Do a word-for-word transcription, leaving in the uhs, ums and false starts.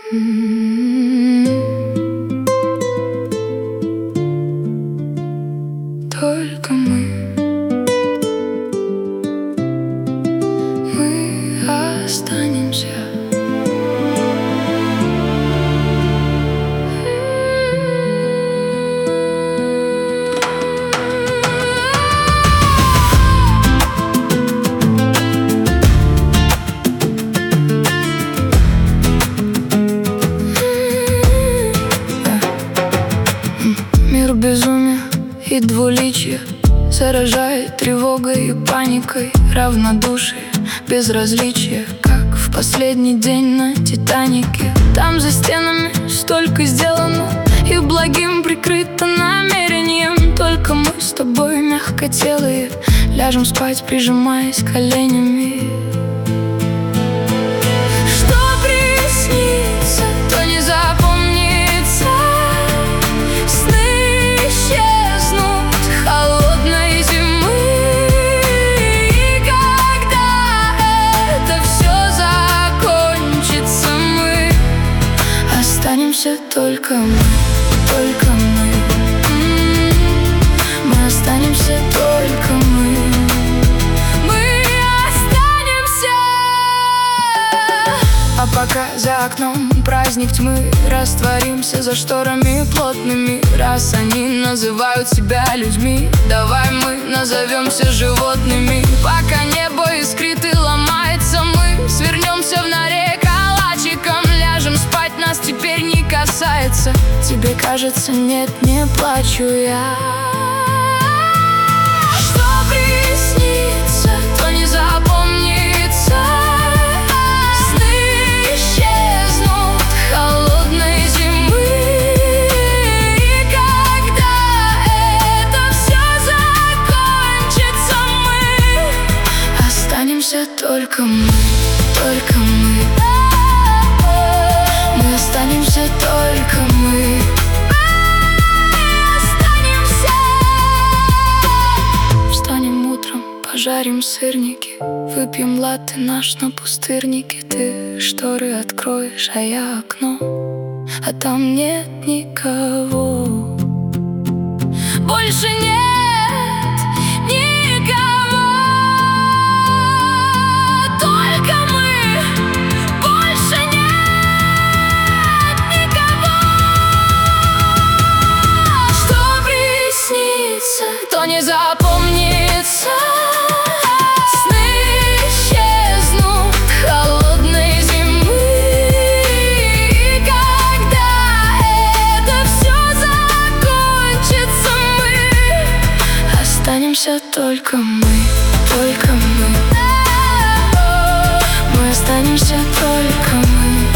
Только мы, мы останемся. Мир безумия и двуличия заражает тревогой и паникой, равнодушие, безразличие, как в последний день на Титанике. Там за стенами столько сделано, и благим прикрыто намерением. Только мы с тобой мягкотелые ляжем спать, прижимаясь коленями. Что приснится, то не запомнится. Сны исчезнут холодной зимы. И когда это все закончится, мы останемся только мы, только мы. Мы останемся только мы. Мы останемся. А пока за окном праздник тьмы, растворимся за шторами плотными. Раз они называют себя людьми, давай мы назовемся животными. Пока небо искрит и ломается, мы свернемся в норе калачиком. Ляжем спать, нас теперь не касается. Тебе кажется, нет, не плачу я. Что приснится, то не запомнится. Сны исчезнут холодной зимы. И когда это все закончится, мы останемся только мы, только мы. Мы останемся только мы. Пожарим сырники, выпьем латте наш на пустырнике. Ты шторы откроешь, а я окно, а там нет никого. Больше нет никого. Только мы. Больше нет никого. Что приснится, то не запомнится. Останемся только мы, только мы. Мы останемся только мы.